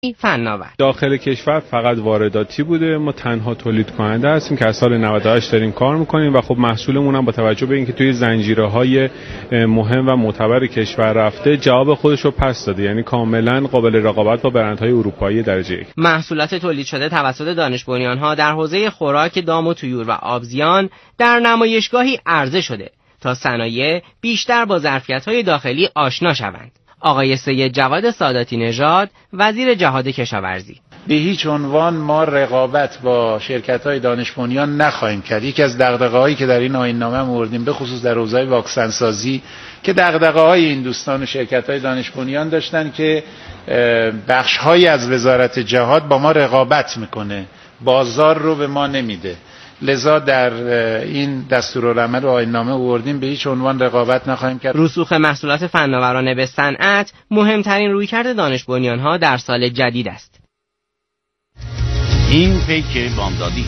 فناور. داخل کشور فقط وارداتی بوده، ما تنها تولید کننده هستیم که از سال 98 داریم کار میکنیم و خب محصولمون هم با توجه به اینکه توی زنجیره‌های مهم و معتبر کشور رفته جواب خودش رو پس داده، یعنی کاملا قابل رقابت با برندهای اروپایی درجه یک. محصولات تولید شده توسط دانش بنیان‌ها در حوزه خوراک، دام و طیور و آبزیان در نمایشگاهی عرضه شده تا صنایع بیشتر با ظرفیت‌های داخلی آشنا شوند. آقای سید جواد ساداتی نژاد، وزیر جهاد کشاورزی: به هیچ عنوان ما رقابت با شرکت‌های دانش بنیان نخواهیم کرد. یکی از دغدغه‌هایی که در این آیین‌نامه آوردیم به خصوص در حوزه واکسن سازی که دغدغه‌های این دوستان و شرکت‌های دانش بنیان داشتن که بخش‌هایی از وزارت جهاد با ما رقابت میکنه، بازار رو به ما نمیده. لذا در این دستورالعمل و آیین‌نامه آوردیم به هیچ عنوان رقابت نخواهیم کرد. رسوخ محصولات فناورانه به صنعت مهمترین رویکرد دانش بنیان‌ها در سال جدید است. این پیک بامدادی.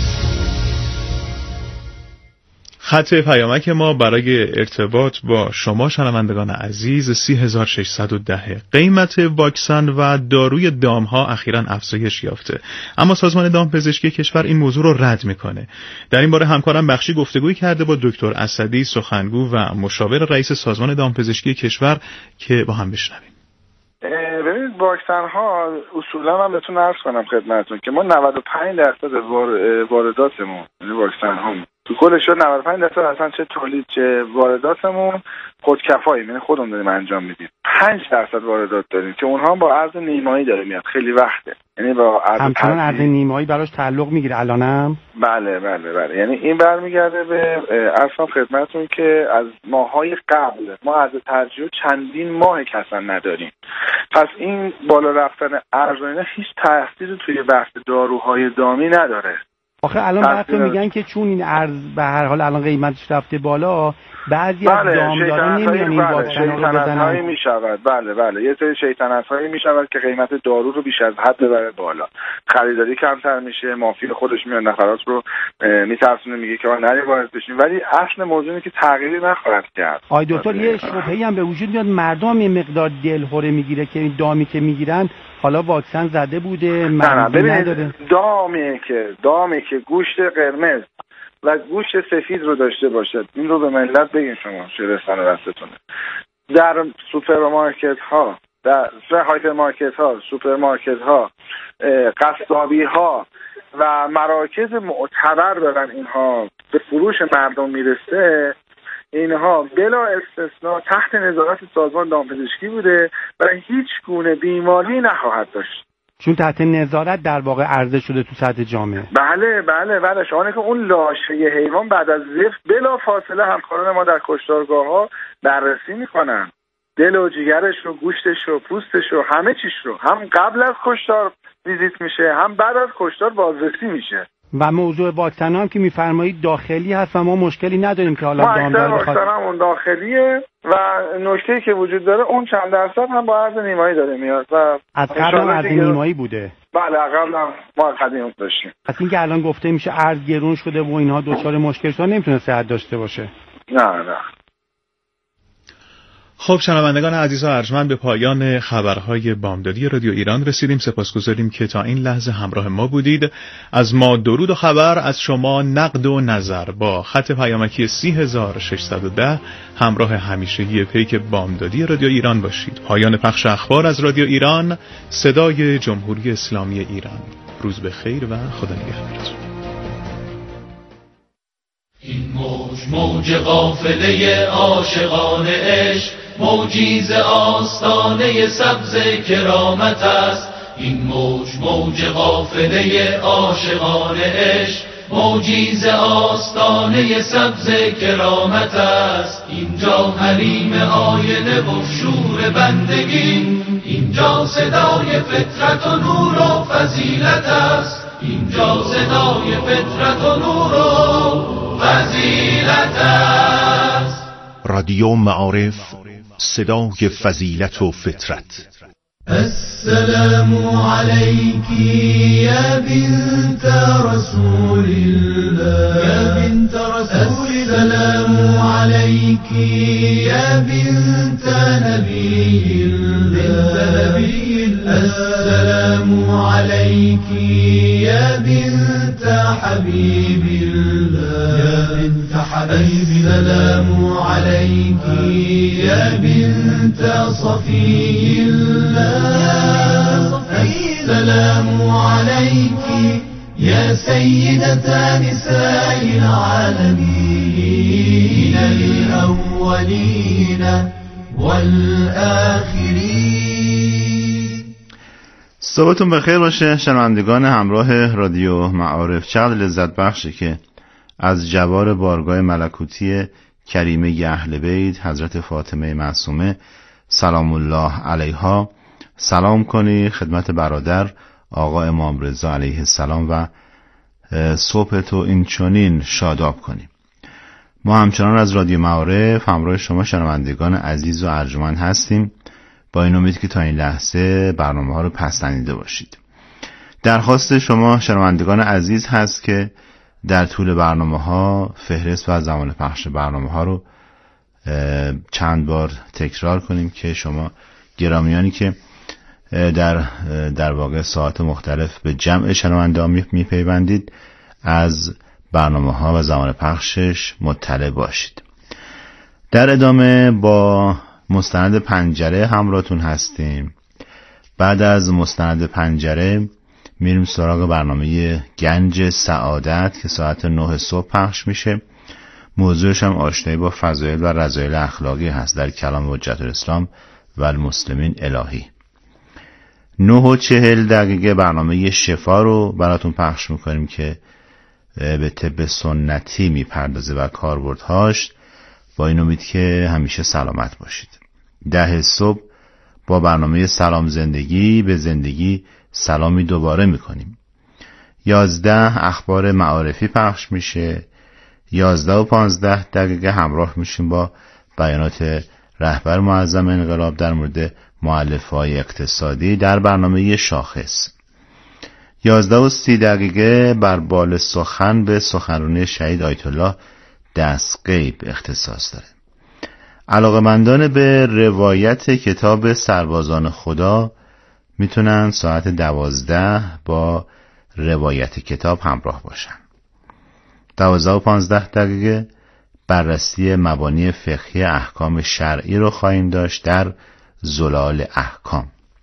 خط پیامک ما برای ارتباط با شما شنوندگان عزیز 3610. قیمت واکسن و داروی دامها اخیراً افزایش یافته، اما سازمان دامپزشکی کشور این موضوع رو رد میکنه. در این باره همکارم بخشی گفتگویی کرده با دکتر اسدی، سخنگو و مشاور رئیس سازمان دامپزشکی کشور که با هم بشنویم. ببینید واکسن ها اصولا من بهتون عرض کنم خدمتتون که ما 95% وارداتمون یعنی واکسن ها تو کلش 95% اصلا چه تولید چه وارداتمون خودکفاییم، یعنی خودمون داریم انجام میدیم. 5% واردات داریم که اونها با ارز نیمایی داره میاد، خیلی وقته، یعنی با همچنان ارز نیمایی براش تعلق میگیره الانم. بله یعنی این برمیگرده به اصلا خدمتتون که از ماهای قبل ما ارز ترجیح چندین ماه که اصلا نداریم. پس این بالا رفتن ارز هیچ تأثیری توی بحث داروهای دامی نداره. آخه الان وقتی میگن که چون این ارز به هر حال الان قیمتش رفته بالا، بعضی از دامدارا نمیان این واکسن رو بزنن. میشود بله یه سری شیطنت‌هایی میشود که قیمت دارو رو بیش از حد ببره بالا، خریداری کمتر میشه، مافی خودش میاد نفرات رو میترسونه، میگه که ما نری وارد بشیم، ولی اصل موضوع اینه که تغییری نخواهد کرد. آی دکتر یه شبهه‌ای هم به وجود میاد، مردم یه مقدار دلهوره میگیره که این دامی که میگیرن حالا واکسن زده بوده معنی نداره. دامی که گوشت قرمز و گوشت سفید رو داشته باشد، این رو به ملت بگین شما شهرستان دستتونه. در سوپرمارکت ها، در هایپرمارکت ها، سوپرمارکت ها، قصابی ها و مراکز معتبر برن اینها به فروش مردم میرسه، اینها بلا استثناء تحت نظارت سازمان دامپزشکی بوده و هیچ گونه بیماری نخواهد داشت، چون تحت نظارت در واقع عرضه شده تو سطح جامعه. بله شما که اون لاشه حیوان بعد از زفت بلا فاصله همکاران ما در کشتارگاه ها بررسی میکنن، دل و جیگرش رو، گوشتش رو، پوستش رو، همه چیش رو، هم قبل از کشتار ویزیت میشه هم بعد از کشتار بازرسی میشه. و موضوع واکسن هم که میفرمایید داخلی هست و ما مشکلی نداریم که حالا دامدار بخواد. واکسن هم داخلیه و نکته‌ای که وجود داره اون چند درصد هم با ارز نیمایی داره میاد و از قبل ارز نیمایی بوده. بله قبل هم ما قدیم داشتیم. از اینکه الان گفته میشه ارز گرون شده و اینها دچار مشکل شدن نمیتونه صحت داشته باشه. نه. خب شنوندگان عزیز و ارجمند، به پایان خبرهای بامدادی رادیو ایران رسیدیم. سپاسگزاریم که تا این لحظه همراه ما بودید. از ما درود و خبر، از شما نقد و نظر با خط پیامکی 3610 همراه همیشگی پیک بامدادی رادیو ایران باشید. پایان پخش اخبار از رادیو ایران، صدای جمهوری اسلامی ایران. روز بخیر و خدا نگهدارتون. این موج قافله عاشقان عشق، موجی آستانه سبز کرامت است. این موج قافله عاشقان عشق، موجی آستانه سبز کرامت است. اینجا حریم آینه و شور بندگی، اینجا صدای فطرت و نور و فضیلت است. اینجا صدای فطرت و نور و فضیلت است. رادیو معارف، صدای فضیلت و فطرت. السلام علیکی یا بنت رسول الله، یا بنت رسول الله. السلام علیکی یا بنت نبی الله، السلام عليك يا بنت حبيب الله يا بنت حبيب السلام عليك يا بنت صفي الله السلام عليك يا سيدة نساء العالمين الأولين والآخرين. صبحتون بخیر باشه شنوندگان همراه رادیو معارف. چقدر لذت بخشه که از جوار بارگاه ملکوتی کریمه اهل بیت حضرت فاطمه معصومه سلام الله علیها سلام کنی خدمت برادر آقا امام رضا علیه السلام و صبح تو این چنین شاداب کنیم. ما همچنان از رادیو معارف همراه شما شنوندگان عزیز و ارجمند هستیم، با این امید که تا این لحظه برنامه ها رو پسندیده باشید. درخواست شما شنوندگان عزیز هست که در طول برنامه ها فهرست و زمان پخش برنامه ها رو چند بار تکرار کنیم که شما گرامیانی که در واقع ساعت مختلف به جمع شنوندگان میپیوندید از برنامه ها و زمان پخشش مطلع باشید. در ادامه با مستند پنجره همراهتون هستیم. بعد از مستند پنجره میریم سراغ برنامه گنج سعادت که ساعت 9 صبح پخش میشه. موضوعش هم آشنایی با فضایل و رذایل اخلاقی هست در کلام حجت الاسلام و المسلمین الهی. 9:40 برنامه شفا رو براتون پخش میکنیم که به طب سنتی میپردازه و کاربردهاش، با این امید که همیشه سلامت باشید. 10 صبح با برنامه سلام زندگی به زندگی سلامی دوباره میکنیم. 11 اخبار معارفی پخش میشه. 11:15 همراه میشیم با بیانات رهبر معظم انقلاب در مورد مؤلفه‌های اقتصادی در برنامه شاخص. 11:30 بر بال سخن به سخنرانی شهید آیت الله دستغیب اختصاص داره. علاقه‌مندان به روایت کتاب سربازان خدا میتونن ساعت 12 با روایت کتاب همراه باشن. 12:15 بررسی مبانی فقهی احکام شرعی رو خواهیم داشت در زلال احکام.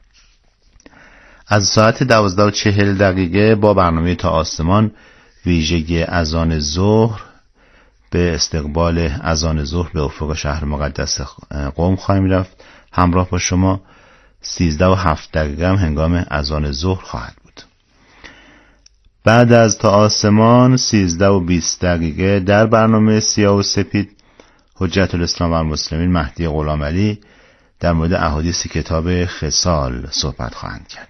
از ساعت 12:40 با برنامه تا آسمان ویژگی اذان ظهر به استقبال اذان ظهر به افق شهر مقدس قم خواهیم رفت همراه با شما. 13:07 هم هنگام اذان ظهر خواهد بود. بعد از تا آسمان 13:20 در برنامه سیاه و سپید حجت الاسلام و المسلمین مهدی غلامعلی در مورد احادیث کتاب خصال صحبت خواهند کرد.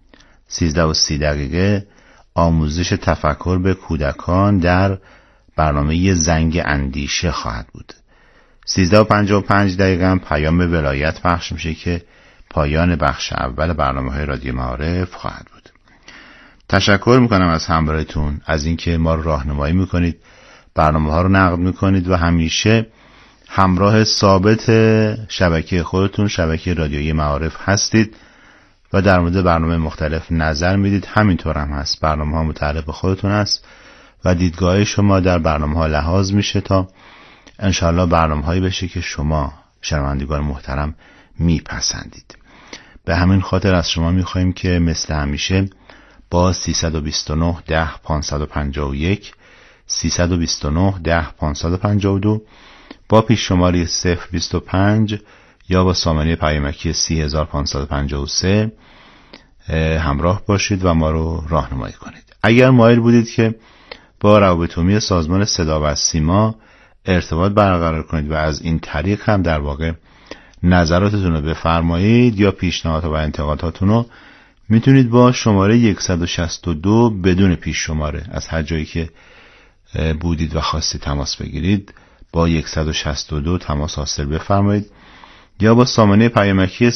13:30 آموزش تفکر به کودکان در برنامه زنگ اندیشه خواهد بود. 13:55 هم پیام ولایت پخش میشه که پایان بخش اول برنامه‌های رادیو معارف خواهد بود. تشکر میکنم از همراهیتون، از اینکه ما رو راهنمایی میکنید، برنامه‌ها رو نقد میکنید و همیشه همراه ثابت شبکه خودتون، شبکه رادیویی معارف هستید و در مورد برنامه مختلف نظر میدید. همینطور هم هست، برنامه‌ها متعلق به خودتون است و دیدگاه شما در برنامه‌ها لحاظ میشه تا انشاءالله برنامه‌هایی بشه که شما شنوندگان محترم میپسندید. به همین خاطر از شما میخوایم که مثل همیشه با 329 10 551 329 10 552 با پیش شماره 025 یا با سامانه پیامکی 30553 همراه باشید و ما رو راهنمایی کنید. اگر مایل بودید که با روابط عمومی سازمان صدا و سیما ارتباط برقرار کنید و از این طریق هم در واقع نظراتتون رو بفرمایید یا پیشنهادات و انتقاداتتون رو میتونید با شماره 162 بدون پیش شماره از هر جایی که بودید و خواستید تماس بگیرید با 162 تماس حاصل بفرمایید یا با سامانه پیامکی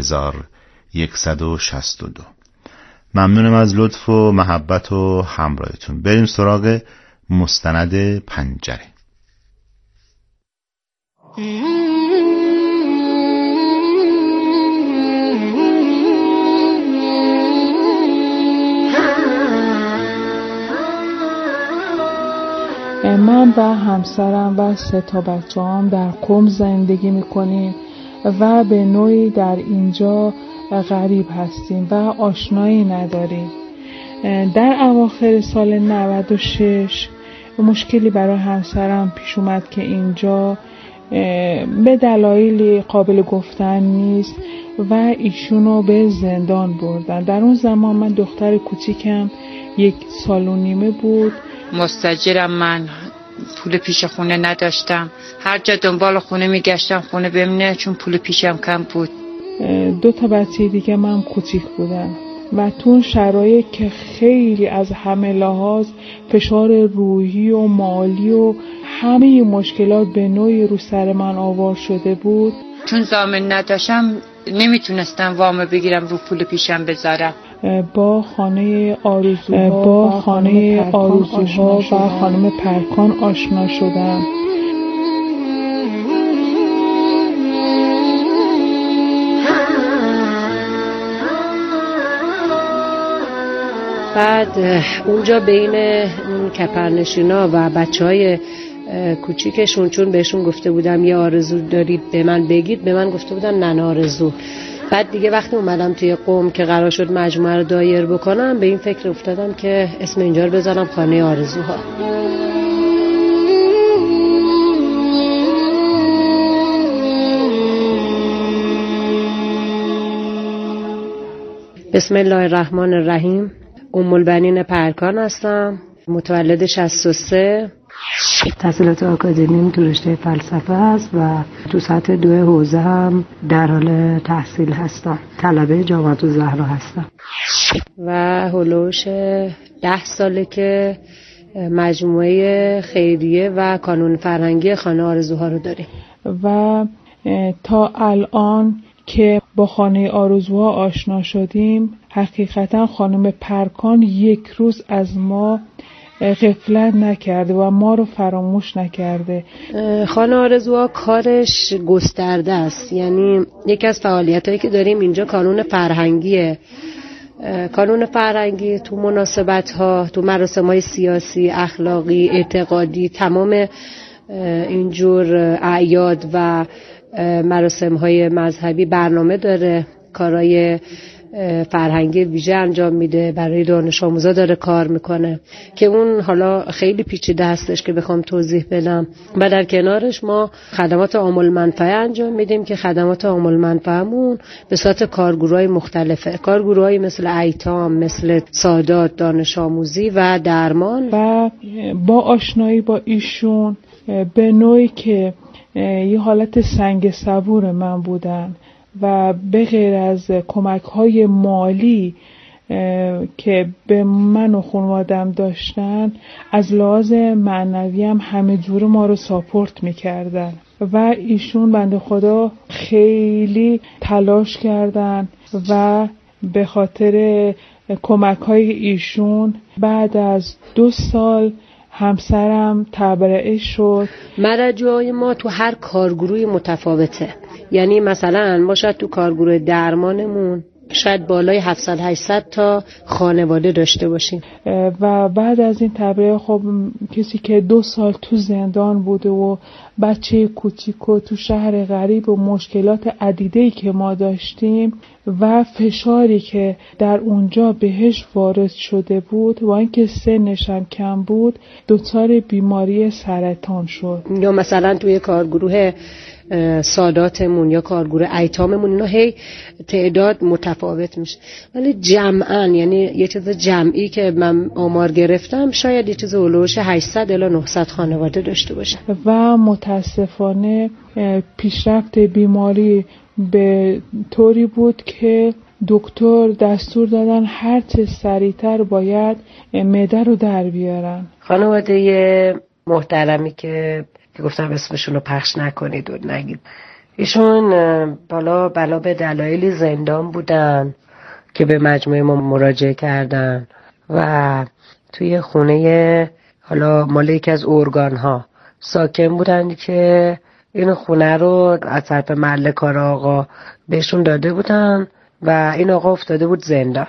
30162. ممنونم از لطف و محبت و همراهیتون. بریم سراغ مستند پنجره. من و همسرم و 3 بچه‌ام در قم زندگی میکنیم و به نوعی در اینجا غریب هستیم و آشنایی نداریم. در اواخر سال 96 مشکلی برای همسرم پیش اومد که اینجا به دلایلی قابل گفتن نیست و ایشونو به زندان بردن. در اون زمان من دختر کوچیکم 1 سال و نیمه بود. مستاجرم، من پول پیش خونه نداشتم، هر جا دنبال خونه میگشتم خونه بمونه چون پول پیشم کم بود. 2 بچه دیگه من کوچیک بودم و تو اون شرایط که خیلی از همه لحاظ فشار روحی و مالی و همه مشکلات به نوعی رو سر من آوار شده بود. چون ضامن نداشتم نمیتونستم وام بگیرم رو پول پیشم بذارم. با خانه آرزوها و خانم پرکان آشنا شدم. بعد اونجا بین کپرنشینا و بچهای کوچیکشون چون بهشون گفته بودم یه آرزو دارید به من بگید، به من گفته بودن نه آرزو. بعد دیگه وقتی اومدم توی قم که قرار شد مجموعه رو دایر بکنم به این فکر افتادم که اسم اینجا رو بذارم خانه آرزوها. بسم الله الرحمن الرحیم. ام البنین پرکان هستم، متولد 63. تحصیلات آکادمیم تو رشته فلسفه هست و تو سطح 2 حوزه هم در حال تحصیل هستم. طلبه جامعه الزهرا هستم. و هلوش 10 ساله که مجموعه خیریه و کانون فرهنگی خانه آرزوها رو داریم. و تا الان که با خانه آرزوها آشنا شدیم حقیقتا خانم پرکان 1 روز از ما غفلت نکرده و ما رو فراموش نکرده. خانه آرزوها کارش گسترده است، یعنی یکی از فعالیتایی که داریم اینجا کانون فرهنگیه. کانون فرهنگی تو مناسبت‌ها، تو مراسم‌های سیاسی، اخلاقی، اعتقادی، تمام اینجور اعیاد و مراسم‌های مذهبی برنامه داره، کارهای فرهنگی ویژه انجام میده، برای دانش آموزا داره کار میکنه که اون حالا خیلی پیچیده هستش که بخوام توضیح بدم. و در کنارش ما خدمات عام المنفعه انجام میدیم که خدمات عام المنفعه‌مون به صورت کارگروهای مختلفه، کارگروهایی مثل ایتام، مثل سادات، دانش آموزی و درمان. و با آشنایی با ایشون به نوعی که یه حالت سنگ صبور من بودن و به غیر از کمک‌های مالی که به من و خانواده‌ام داشتن، از لحاظ معنوی هم همه جور ما رو ساپورت می‌کردن و ایشون بنده خدا خیلی تلاش کردن و به خاطر کمک‌های ایشون بعد از 2 سال همسرم تبرئه شد. مرجعای ما تو هر کارگروهی متفاوته، یعنی مثلا ما شاید تو کارگروه درمانمون شاید بالای 700-800 تا خانواده داشته باشیم. و بعد از این تبرئه خب کسی که 2 سال تو زندان بوده و بچه کوچیک و تو شهر غریب و مشکلات عدیده‌ای که ما داشتیم و فشاری که در اونجا بهش وارد شده بود و اینکه سنش هم کم بود، دچار بیماری سرطان شد. یا مثلا توی کارگروه ساداتمون یا کارگروه ایتاممون اینا هی تعداد متفاوت میشه، ولی جمعاً یعنی یه چیز جمعی که من آمار گرفتم شاید یه چیز اولوش 800 الی 900 خانواده داشته باشه. و متاسفانه پیشرفت بیماری به طوری بود که دکتر دستور دادن هر چه سریعتر باید معده رو در بیارن. خانواده محترمی که گفتم اسمشون رو پخش نکنید و نگید، ایشون بلا به دلایلی زندان بودن که به مجموعه ما مراجعه کردن و توی خونه حالا مال یکی از ارگان ها ساکن بودن که این خونه رو از طرف محل کار آقا بهشون داده بودن و این آقا افتاده بود زندان.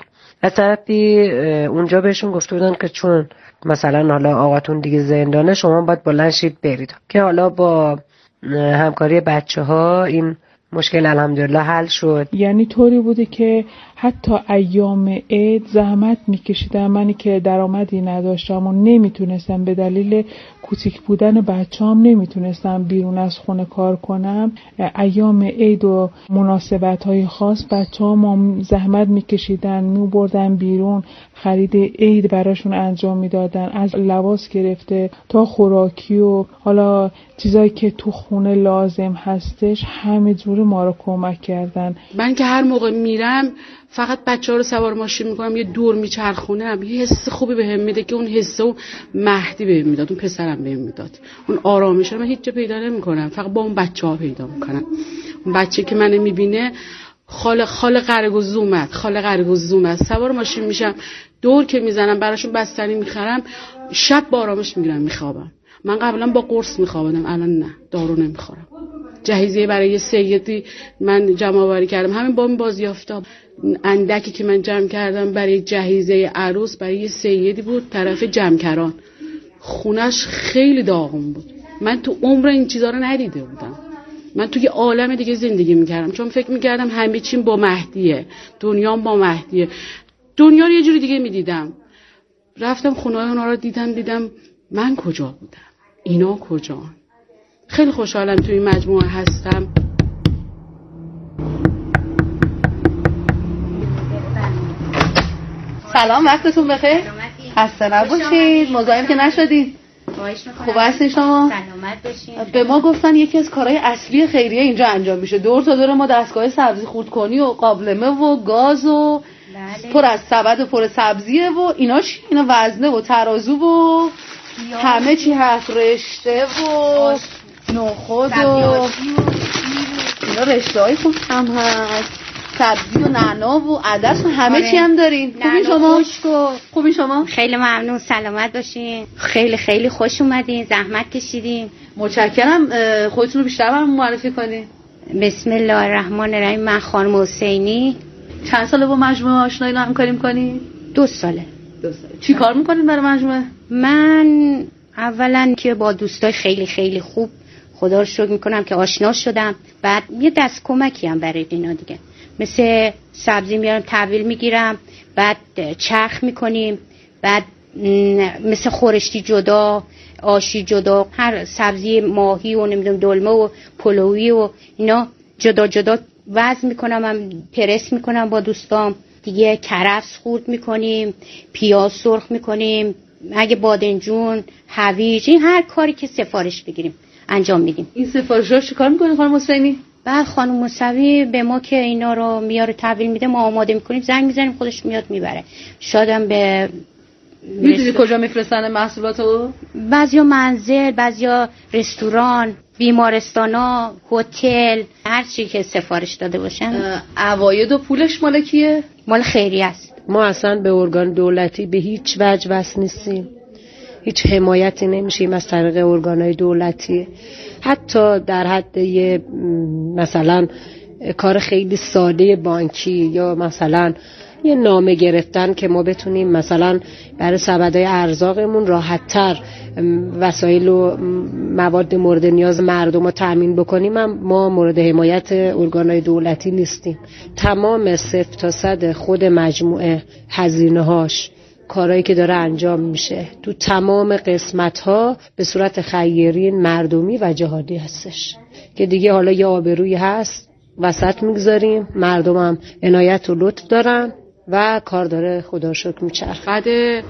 از طرفی اونجا بهشون گفته بودن که چون مثلا حالا آقاتون دیگه زندانه شما باید بلند شید برید، که حالا با همکاری بچه‌ها این مشکل الحمدلله حل شد. یعنی طوری بوده که حتی ایام عید زحمت میکشیدم، منی که درآمدی نداشتم و نمیتونستم به دلیل کوچیک بودن بچه‌ام نمیتونستم بیرون از خونه کار کنم، ایام عید و مناسبت‌های خاص بچه‌ام زحمت میکشیدن، میبردن بیرون، خرید عید براشون انجام میدادن، از لباس گرفته تا خوراکی و حالا چیزایی که تو خونه لازم هستش همه جوری ما رو کمک کردن. من که هر موقع میرم فقط بچه‌ها رو سوار ماشین میکنم، یه دور میچرخونم، یه حس خوبی بهم میده که اون حسو مهدی بهم میداد، اون پسرم بهم میداد، اون آرامش رو من هیچ جا پیدا نمیکنم، فقط با اون بچه‌ها پیدا میکنم. اون بچه که منو میبینه خاله قرگوز اومد، سوار ماشین میشم، دور که میزنم براشون بستنی میخرم، شب با آرامش میگیرم میخوابم. من قبلا با قرص میخوابیدم، الان نه، دارو نمیخورم. جهیزیه برای یه سیدی من جمع آوری کردم، همین با این بازیافتا اندکی که من جمع کردم برای جهیزیه عروس برای یه سیدی بود طرف جمکران، خونش خیلی داغون بود، من تو عمر این چیزا رو ندیده بودم، من تو یه عالم دیگه زندگی میکردم، چون فکر میکردم همه چیم با مهدیه، دنیام با مهدیه، دنیا رو یه جوری دیگه میدیدم. رفتم خونه اونا رو دیدم من کجا بودم، اینا کجا. خیلی خوشحالم توی این مجموعه هستم. سلام، وقتتون بخیر. خسته نباشید، مزاحم که نشدید. خوب هستین شما؟ سلامت باشین. به ما گفتن یکی از کارهای اصلی خیریه اینجا انجام میشه، دور تا دور ما دستگاه سبزی خردکنی و قابلمه و گاز و پر از سبد و پر سبزیه و اینا چی؟ اینا وزنه و ترازو و همه چی هست، رشته و نخود و اینا رشته های خوب هم هست، سبزی و نعنا و عدس و همه چی هم دارین. خوبی شما؟ خوبی شما؟ خیلی ممنون، سلامت باشین. خیلی خیلی خوش اومدین، زحمت کشیدین. متشکرم. خودتون رو بیشتر برام معرفی کنین. بسم الله الرحمن الرحیم. من خانم حسینی. چند ساله با مجموعه آشنایی همکاری می‌کنین؟ 2 ساله. چی کار می‌کنین برای مجموعه؟ من اولا که با دوستای خیلی خیلی خوب خدا رو شکر می‌کنم که آشنا شدم، بعد یه دست کمکی هم برای اینا دیگه، مثل سبزی میارم تحویل میگیرم، بعد چرخ میکنیم، بعد مثل خورشتی جدا، آشی جدا، هر سبزی ماهی و نمیدونم دلمه و پلویی و اینا جدا جدا وزن میکنم، هم پرس میکنم با دوستام دیگه. کرفس خورد میکنیم، پیاز سرخ میکنیم، اگه بادنجون، هویج، این هر کاری که سفارش بگیریم انجام میدیم. این سفارش‌ها چیکار میکنین خانم حسینی؟ بعد خانم موسوی به ما که اینا رو میاره تحویل میده، ما آماده میکنیم، زنگ میزنیم، خودش میاد میبره. شادم به میدونی کجا میفرستن محصولاتو؟ بعضیا منزل، بعضیا رستوران، بیمارستانا، هتل، هر چی که سفارش داده باشن. عواید و پولش مال کیه؟ مال خیریه است. ما اصلا به ارگان دولتی به هیچ وجه وصل نیستیم، هیچ حمایتی نمیشیم از طریق ارگانهای دولتی، حتی در حد یه مثلا کار خیلی ساده بانکی یا مثلا یه نامه گرفتن که ما بتونیم مثلا برای سبدهای ارزاقمون راحت‌تر وسایل و مواد مورد نیاز مردم رو تأمین بکنیم، ما مورد حمایت ارگانهای دولتی نیستیم. تمام 0 تا 100 خود مجموعه، هزینه‌هاش، کارهایی که داره انجام میشه تو تمام قسمت‌ها به صورت خیری مردمی و جهادی هستش که دیگه حالا یه آبرویی هست وسط میگذاریم، مردم هم عنایت و لطف دارن و کار داره خدا شکر میچرخه. بعد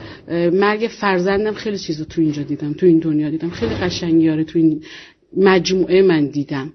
مرگ فرزندم خیلی چیزو تو اینجا دیدم، تو این دنیا دیدم، خیلی قشنگیاره تو این مجموعه من دیدم.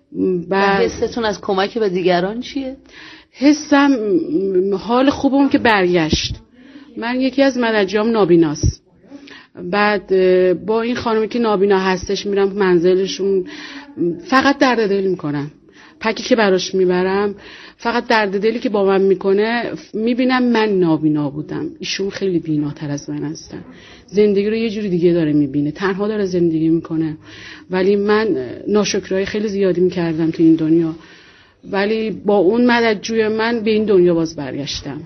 بعد حستون از کمک به دیگران چیه؟ حسم حال خوبم که برگشت. من یکی از مددجام نابیناست، بعد با این خانمی که نابینا هستش میرم منزلشون، فقط درد دل میکنم، پکی که براش میبرم فقط درد دلی که با من میکنه، میبینم من نابینا بودم، ایشون خیلی بیناتر از من هستن، زندگی رو یه جوری دیگه داره میبینه، تنها داره زندگی میکنه، ولی من ناشکرایی خیلی زیادی میکردم تو این دنیا، ولی با اون مددجوی من به این دنیا باز برگشتم.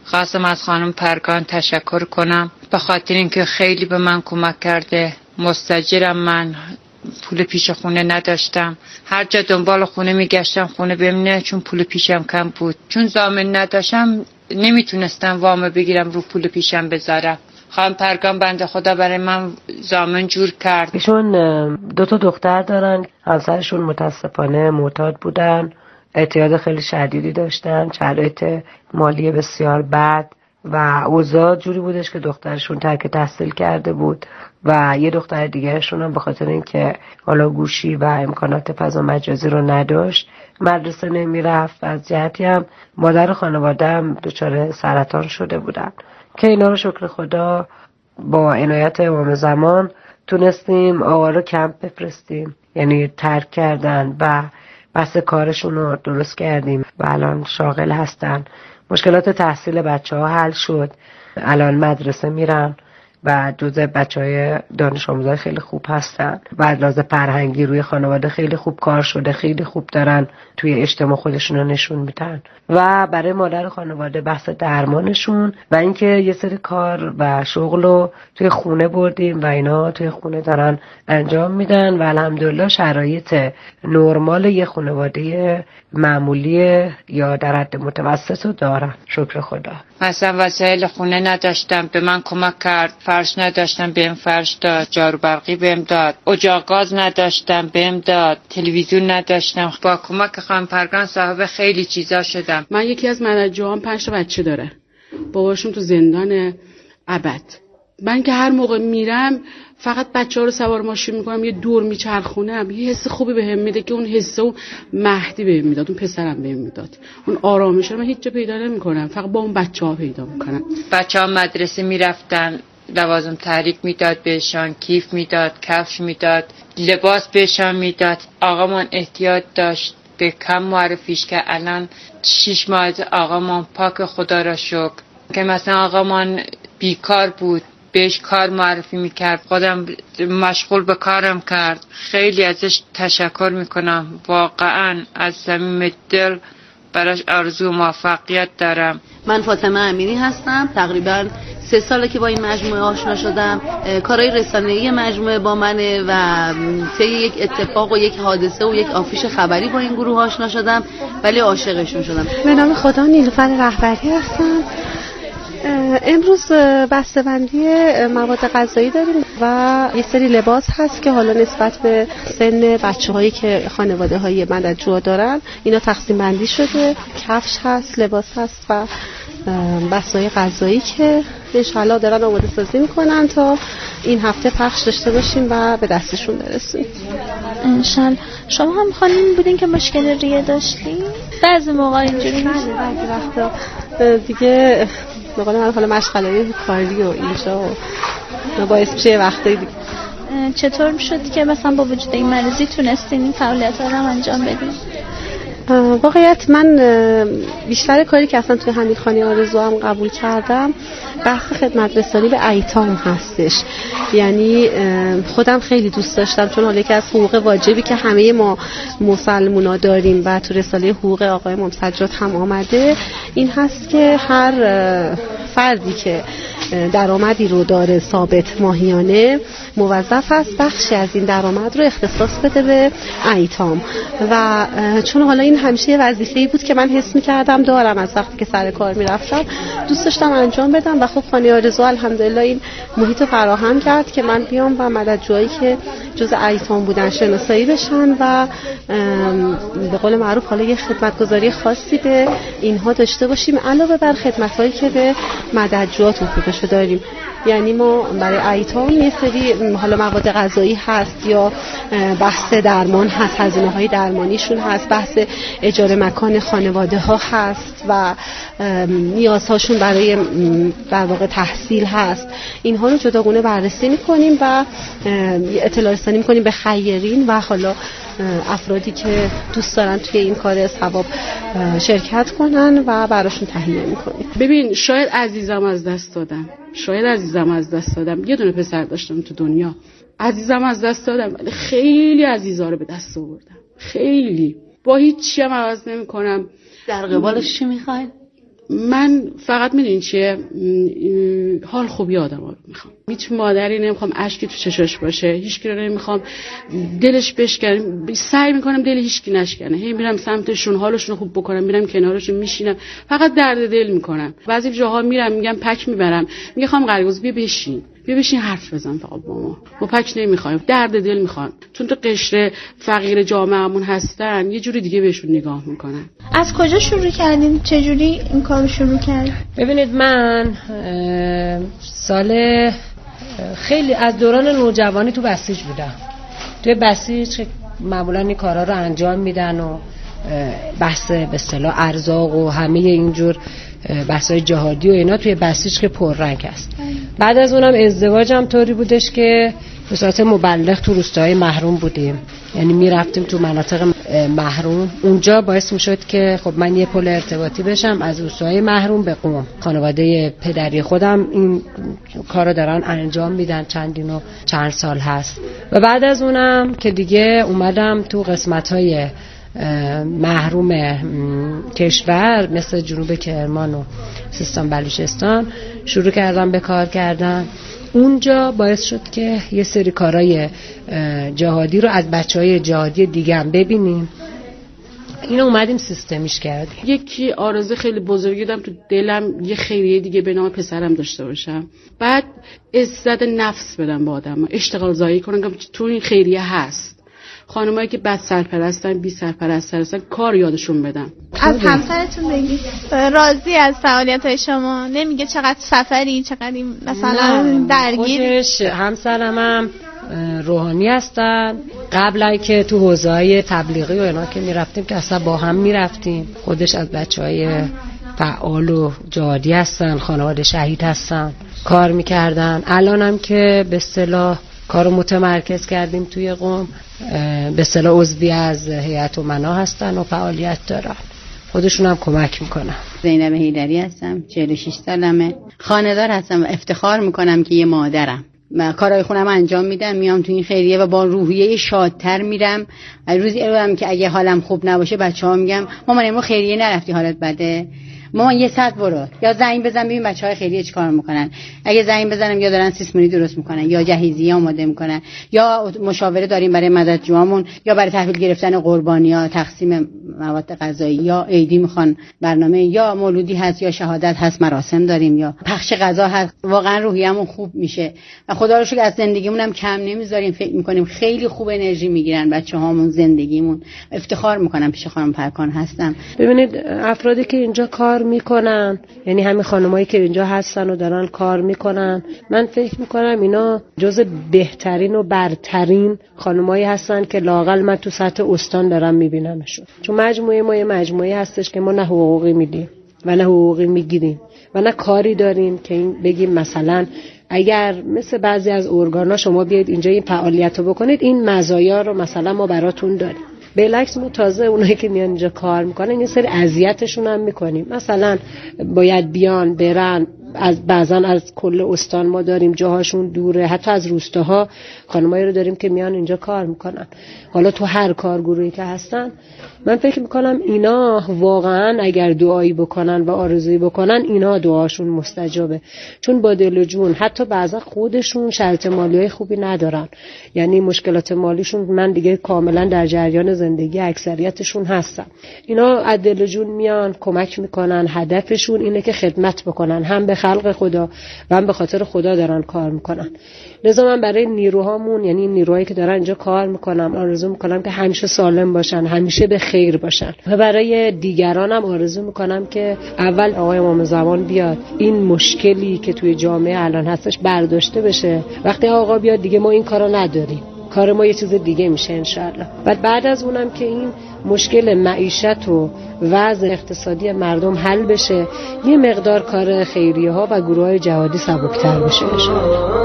خواستم از خانم پرگان تشکر کنم به خاطر اینکه خیلی به من کمک کرده. مستاجرم من، پول پیش خونه نداشتم، هر جا دنبال خونه میگشتم خونه بهم چون پول پیشم کم بود، چون ضامن نداشتم نمیتونستم وام بگیرم رو پول پیشم بذارم. خانم پرگان بنده خدا برای من ضامن جور کرد. ایشون 2 دختر دارن، همسرشون متاسفانه معتاد بودن، اعتیاد خیلی شدیدی داشتن، شرایط مالی بسیار بد و اوضاع جوری بودش که دخترشون ترک تحصیل کرده بود و یه دختر دیگرشون هم به خاطر اینکه حالا گوشی و امکانات فضا مجازی رو نداشت مدرسه نمیرفت. از جهتی هم مادر خانواده‌ام دچار سرطان شده بودن که اینا رو شکر خدا با عنایت امام زمان تونستیم آقا رو کمپ بفرستیم، یعنی ترک کردن و بحث کارشون رو درست کردیم و الان شاغل هستن. مشکلات تحصیل بچه‌ها حل شد، الان مدرسه میرن و جزء بچهای دانش آموزای خیلی خوب هستن و از لحاظ فرهنگی روی خانواده خیلی خوب کار شده، خیلی خوب دارن توی اجتماع خودشون رو نشون میدن. و برای مادر خانواده بحث درمانشون و اینکه یه سری کار و شغل رو توی خونه بردیم و اینا توی خونه دارن انجام میدن و الحمدلله شرایط نرمال یه خانواده معمولی یا در حد متوسط رو دارن، شکر خدا. مثلا وسایل خونه نداشتم، به من کمک کرد. فرش نداشتم، بهم فرش داد. جارو برقی بهم داد. اجاق گاز نداشتم، بهم داد. تلویزیون نداشتم، با کمک خانم پرگان صاحب خیلی چیزا شدم. من یکی از منجوام 5 بچه داره، باباشون تو زندان ابد. من که هر موقع میرم فقط بچه‌ها رو سوار ماشین میکنم، یه دور میچرخونم، یه حس خوبی بهم میده که اون حس و مهدی بهم میداد، اون پسرم بهم میداد، اون آرامش رو من هیچ جا پیدا نمیکنم، فقط با اون بچه‌ها پیدا میکنم. بچه‌ها مدرسه میرفتن، لوازم تحریک میداد بهشان، کیف میداد، کفش میداد، لباس بهشان میداد. آقامان احتیاط داشت به کم معرفیش که الان 6 ماه آقامان پاک خدا را شکر که مثلا آقامان بیکار بود، بهش کار معرفی میکرد، خودم مشغول به کارم کرد. خیلی ازش تشکر میکنم، واقعا از صمیم دل براش آرزو موفقیت دارم. من فاطمه امیری هستم، تقریبا 3 ساله که با این مجموعه آشنا شدم. کارهای رسانه‌ای مجموعه با منه و طی یک اتفاق و یک حادثه و یک آفیش خبری با این گروه آشنا شدم، ولی عاشقشون شدم. به نام خدا نیلوفر رهبری هستم. امروز بسته‌بندی مواد غذایی داریم و یه سری لباس هست که حالا نسبت به سن بچه‌هایی که خانواده‌های مددجوها دارن اینا تقسیم بندی شده. کفش هست، لباس هست و بسته‌های غذایی که انشالله دارن آماده سازی میکنن تا این هفته پخش داشته باشیم و به دستشون برسیم انشالله. شما هم خانم بودین که مشکل ریه داشتین؟ بعضی موقع اینجوری بعضی وقتا دیگه بقول من حالا مشغله کاری و اینجا و باعث میشه وقتایی دیگه. چطور میشد که مثلا با وجود این مریضی تونستین این فعالیت‌ها رو انجام بدین؟ واقعیت من بیشتر کاری که اصلا توی حمیدخانه آرزو هم قبول کردم بحث خدمت رسانی به ایتام هستش. یعنی خودم خیلی دوست داشتم، چون حالا یکی از حقوق واجبی که همه ما مسلمونا داریم و تو رساله حقوق آقای امام سجاد هم آمده این هست که هر فردی که درآمدی رو داره ثابت ماهیانه موظف است بخشی از این درآمد رو اختصاص بده به ایتام و چون حالا این همیشه وظیفه‌ای بود که من حس می‌کردم دارم، از وقتی که سر کار می‌رفتم دوست داشتم انجام بدم و خب خانه آرزو الحمدلله این محیط رو فراهم کرد که من بیام و مددجویی که جز ایتام بودن شناسایی بشن و به قول معروف حالا یه خدمتگزاری خاصی به اینها داشته باشیم علاوه بر خدمت‌هایی که به مددجوها توصیف داریم. یعنی ما برای ایتام یه سری حالا مواد غذایی هست یا بحث درمان هست، هزینه‌های درمانیشون هست، بحث اجاره مکان خانواده ها هست و نیازهاشون برای در واقع تحصیل هست. اینها رو جداگونه بررسی می‌کنیم و اطلاع رسانی می‌کنیم به خیرین و حالا افرادی که دوست دارن توی این کار ثواب شرکت کنن و براشون تهیه می‌کنیم. ببین شاید عزیزم از دست دادم، یه دونه پسر داشتم تو دنیا، عزیزم از دست دادم، ولی خیلی عزیزا رو به دست آوردم، خیلی با هیچ چی هم عوض نمی‌کنم. در قبالش چی می‌خواید؟ من فقط میدونین چیه، حال خوبی آدم‌ها رو میخوام. هیچ مادری نمیخوام اشکی تو چشاش باشه، هیچ کی رو نمیخوام دلش بشکنه. سعی میکنم دل هیچ کی نشکنه. هی میرم سمتشون، حالشون رو خوب بکنم، میرم کنارشون میشینم، فقط درد دل میکنم. بعضی جاها میرم میگم پک میبرم، میگه خانم قرگوز بیا بشین حرف بزن فقط با ما پک نمیخوایم، درد دل میخوایم. چون تو قشر فقیر جامعهمون هستن یه جوری دیگه بهشون نگاه میکنن. از کجا شروع کردین؟ چه جوری این کارو شروع کردین؟ ببینید من سال خیلی از دوران نوجوانی تو بسیج بودم. توی بسیج معمولا این کارا رو انجام میدن و بحث به اصطلاح ارزاق و همه اینجور بحث‌های جهادی و اینا توی بسیج که پررنگ است. بعد از اونم ازدواجم طوری بودش که به صورت مبلغ تو روستاهای محروم بودیم، یعنی میرفتیم تو مناطق محروم. اونجا باعث میشد که خب من یه پل ارتباطی بشم از روستاهای محروم به قم. خانواده پدری خودم این کارو دارن انجام میدن چند سال هست. و بعد از اونم که دیگه اومدم تو قسمت‌های محروم کشور مثل جنوب کرمان و سیستان بلوچستان شروع کردم به کار کردن. اونجا باعث شد که یه سری کارهای جهادی رو از بچهای جهادی دیگه هم ببینیم. اینو اومدیم سیستمیش کردیم. یکی آرزو خیلی بزرگی دارم تو دلم، یه خیریه دیگه به نام پسرم داشته باشم. بعد عزت نفس بدم به آدم، اشتغال زایی کنم که تو این خیریه هست. خانمایی که بد سرپرستن، بی سرپرست هستن، کار یادشون بدم. از همسرتون بگید راضی از فعالیت‌های شما؟ نمیگه چقدر سفری، چقدر مثلا درگیر؟ همسرم روحانی هستن. قبل که تو حوزه‌های تبلیغی و اینا که میرفتیم که اصلا با هم میرفتیم. خودش از بچه‌های فعال و جهادی هستن، خانواده شهید هستن، کار میکردن. الانم که به اصطلاح کارو متمرکز کردیم توی قم، به اصطلاح عضوی از هیئت امنا هستن و فعالیت دارن، خودشون هم کمک میکنن. زینب حیدری هستم، 46 سالمه، خانه‌دار هستم و افتخار میکنم که یه مادرم. کارهای خونم انجام میدم، میام تو این خیریه و با روحیه شادتر میرم. روزی هم که اگه حالم خوب نباشه بچه‌ها میگم مامان امروز خیریه نرفتی حالت بده؟ مامان یه ساعت برو، یا زنگ بزن ببین بچهای خیریه چیکار میکنن. اگه زنگ بزنم یا دارن سیسمونی درست میکنن یا جهیزیه آماده میکنن یا مشاوره داریم برای مددجوامون یا برای تحویل گرفتن قربانی‌ها، تقسیم مواد غذایی، یا عیدی میخوان برنامه، یا مولودی هست یا شهادت هست، مراسم داریم یا پخش غذا هست. واقعا روحیه‌مون خوب میشه و خدا رو شکر از زندگیمون هم کم نمیذاریم. فکر میکنیم خیلی خوب انرژی میگیرن بچه‌هامون، زندگیمون. افتخار میکنم پیش خانم پرکان هستم. ببینید افرادی که اینجا کار میکنن، یعنی همین خانمایی که اینجا هستن و دارن کار میکنن، من فکر میکنم اینا جز بهترین و برترین خانمایی هستن که لااقل من تو سطح استان دارم میبینمشون. چون مجموعه ما یه مجموعه هستش که ما نه حقوقی میدیم و نه حقوقی میگیریم و نه کاری داریم که این بگیم مثلا اگر مثل بعضی از ارگانا شما بیاید اینجا این فعالیت رو بکنید این مزایا رو مثلا ما براتون داریم. بالعکس ما تازه اونایی که میان اینجا کار میکنن یه سری اذیتشون هم میکنیم. مثلا باید بیان برن، از بعضا از کل استان ما داریم جاهاشون دوره، حتی از روستاها خانمایی رو داریم که میان اینجا کار میکنن. حالا تو هر کارگروهی که هستن من فکر میکنم اینا واقعا اگر دعایی بکنن و آرزویی بکنن اینا دعاشون مستجابه، چون با دل و جون. حتی بعضا خودشون شرط مالی خوبی ندارن، یعنی مشکلات مالیشون من دیگه کاملا در جریان زندگی اکثریتشون هستن. اینا از دل و جون میان کمک میکنن، هدفشون اینه که خدمت بکنن، هم به خلق خدا و هم به خاطر خدا دارن کار میکنن. لذا من برای نیروهامون، یعنی نیروهایی که دارن اینجا کار میکنم، آرزو میکنم که همیشه سالم باشن، همیشه به خیر باشن. و برای دیگرانم آرزو میکنم که اول آقای امام زمان بیاد، این مشکلی که توی جامعه الان هستش برداشته بشه. وقتی آقا بیاد دیگه ما این کارو نداریم، کار ما یه چیز دیگه میشه انشالله. و بعد از اونم که این مشکل معیشت و وضع اقتصادی مردم حل بشه، یه مقدار کار خیریه ها و گروه های جهادی سبکتر بشه انشالله.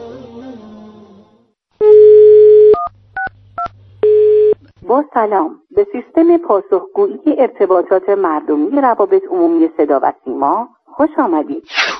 با سلام، به سیستم پاسخگویی ارتباطات مردمی روابط عمومی صدا و سیما خوش آمدید.